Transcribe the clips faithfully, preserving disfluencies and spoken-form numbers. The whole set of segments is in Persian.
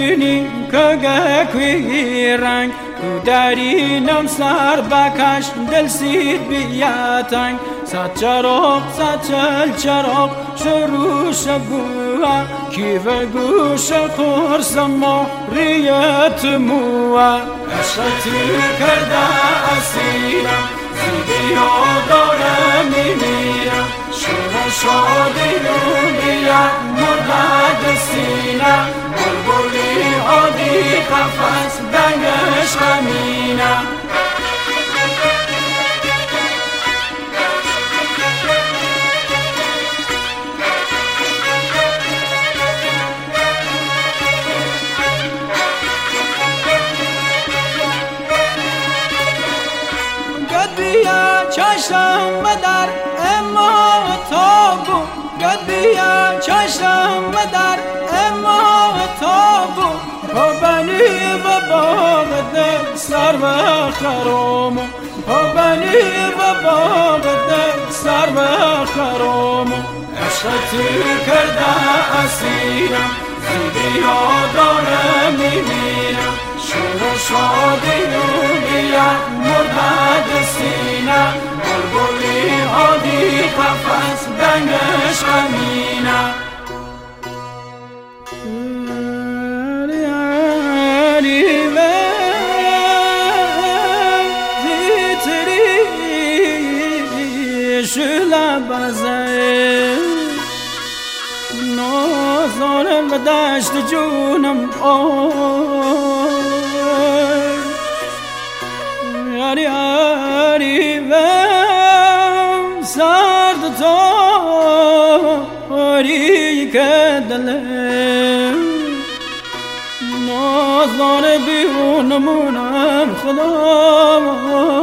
بینی که گکوی رنگ تو درینم سر بکش دل سید بیاتنگ صد چراغ صد چل چراغ شروع شبوه کی و گوش خورس مهریت موه عشقتی کرده اسیرم زیدی ها داره میمیرم شور شادی رو بیاد مرد سینه بلبلی عادی قفص دنگش غمینه بیا چشم بدر اما تابو گد بیا چشم بدر اما تابو پابنی و باغ دل سر و خرامو پابنی و باغ دل سر و خرامو عشقتی کرده اسیرم زیدی ها داره میمیرم شور شادی رو بیاد مرد سینه بلبلی عادی قفص دنگش غمینه شلا بزه نازارم و دشت جونم آی یاری یاری و سرد تاری که دلم نازار بیونمونم خدا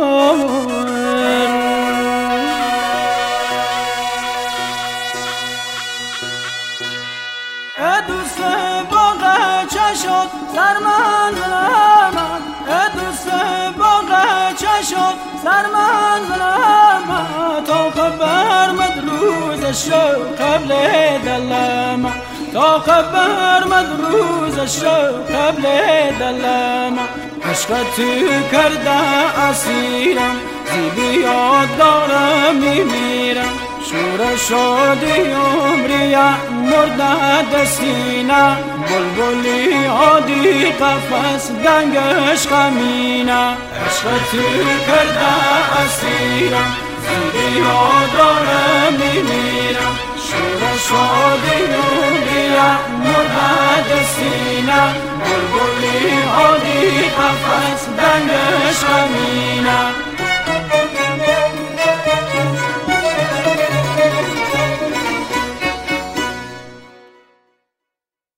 دوست باغ چشات سر منزلم دوست باغ چشات سر منزلم تا خبر مدروز شو قبل دلم تا خبر مدروز شو قبل دلم عشقتی کرده اسیرم زیبی یاد دارم میمیرم شور شادی عمری مرده سینه بلبلی عادی قفص دنگش غمینه عشقتی کرده اسیرم زیبی یاد دارم میمیرم شور شادی عمری مرده سینه بلبلی عادی قفص